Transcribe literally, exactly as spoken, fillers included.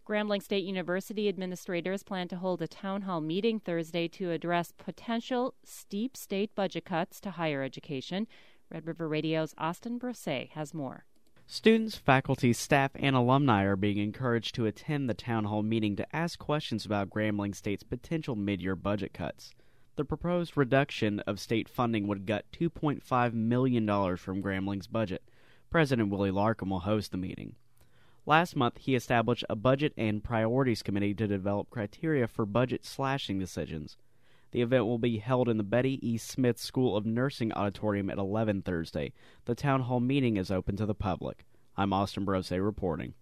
Grambling State University administrators plan to hold a town hall meeting Thursday to address potential steep state budget cuts to higher education. Red River Radio's Austin Brosset has more. Students, faculty, staff, and alumni are being encouraged to attend the town hall meeting to ask questions about Grambling State's potential mid-year budget cuts. The proposed reduction of state funding would gut two point five million dollars from Grambling's budget. President Willie Larkham will host the meeting. Last month, he established a Budget and Priorities Committee to develop criteria for budget slashing decisions. The event will be held in the Betty E. Smith School of Nursing Auditorium at eleven Thursday. The town hall meeting is open to the public. I'm Austin Brose reporting.